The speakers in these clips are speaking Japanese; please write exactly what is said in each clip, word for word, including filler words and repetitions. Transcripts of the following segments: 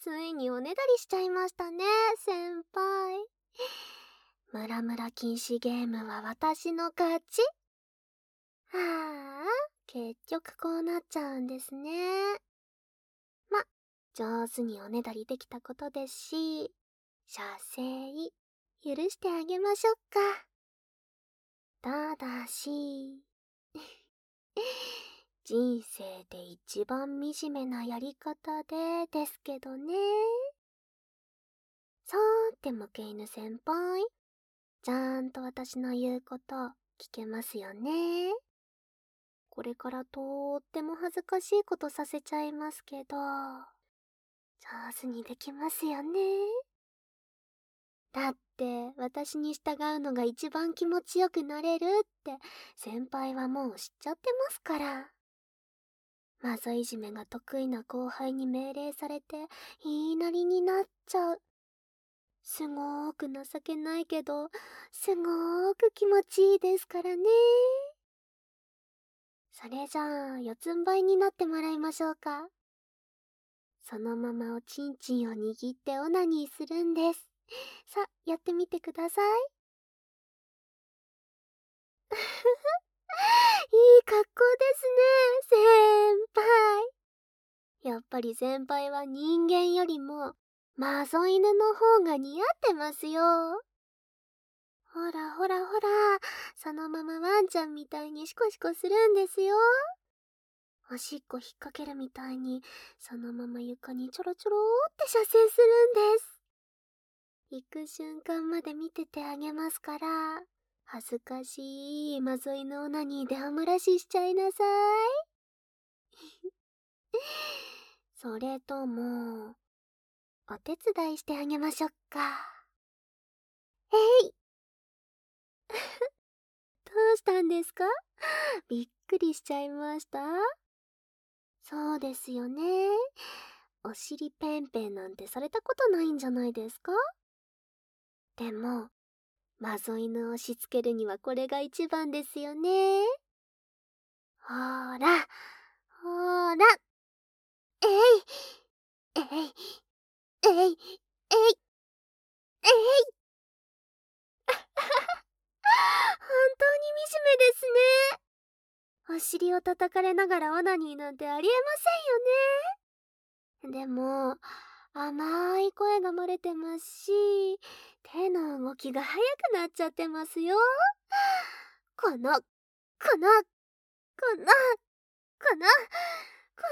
ついにおねだりしちゃいましたね、先輩。ムラムラ禁止ゲームは私の勝ち。はあ、結局こうなっちゃうんですね。ま、上手におねだりできたことですし、射精、許してあげましょうか。ただし、人生で一番惨めなやり方でですけどね。さーてもけ犬先輩、ちゃんと私の言うこと聞けますよね。これからとーっても恥ずかしいことさせちゃいますけど、上手にできますよね。だって私に従うのが一番気持ちよくなれるって先輩はもう知っちゃってますから。マゾいじめが得意な後輩に命令されて言いなりになっちゃう。すごーく情けないけど、すごーく気持ちいいですからね。それじゃあ、四つん這いになってもらいましょうか。そのままおちんちんを握ってオナニーするんです。さ、やってみてください。いい格好ですね、先輩。やっぱり先輩は人間よりもマゾ犬の方が似合ってますよ。ほらほらほら、そのままワンちゃんみたいにシコシコするんですよ。おしっこ引っ掛けるみたいに、そのまま床にちょろちょろって射精するんです。行く瞬間まで見ててあげますから、恥ずかしいマゾイのオナニーでおむらししちゃいなさい。それとも、お手伝いしてあげましょうか。えいどうしたんですか？びっくりしちゃいました？そうですよね。お尻ペンペンなんてされたことないんじゃないですか？でも、マゾ犬をしつけるにはこれが一番ですよね。ほーら、ほーら、えい、えい、えい、えい、えい。本当に惨めですね。お尻を叩かれながらオナニーなんてありえませんよね。でも、甘い声が漏れてますし、手の動きが速くなっちゃってますよ。この、この、この、この、こ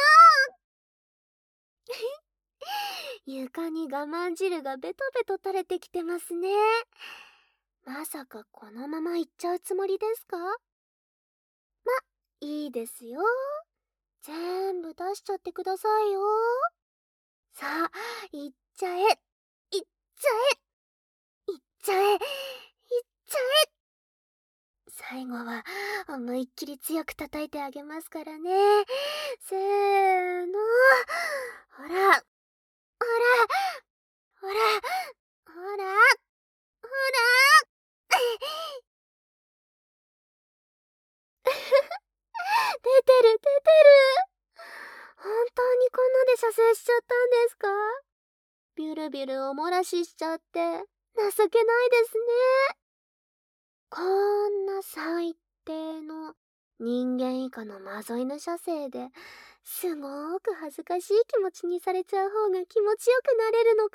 の床に我慢汁がベトベト垂れてきてますね。まさかこのまま行っちゃうつもりですか？ま、いいですよ。全部出しちゃってくださいよ。さあ、いっちゃえ、いっちゃえ、いっちゃえ、いっちゃえ。最後は思いっきり強く叩いてあげますからね。せーの。ほら、ほら、ほら、ほら、ほら。出てる、出てる。本当にこんなで射精しちゃったんですか？ビュルビュルお漏らししちゃって情けないですね。こんな最低の人間以下のマゾ犬射精ですごーく恥ずかしい気持ちにされちゃう方が気持ちよくなれるのか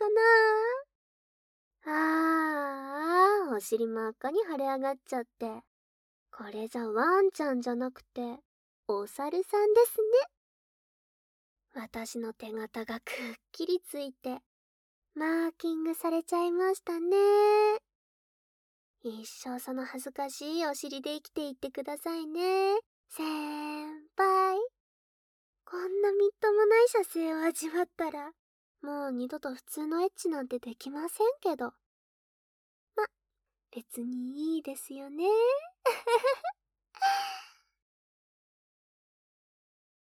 な。あーあ、お尻真っ赤に腫れ上がっちゃって、これじゃワンちゃんじゃなくてお猿さんですね。私の手形がくっきりついてマーキングされちゃいましたね。一生その恥ずかしいお尻で生きていってくださいね、先輩。こんなみっともない射精を味わったら、もう二度と普通のエッチなんてできませんけど。ま、別にいいですよね。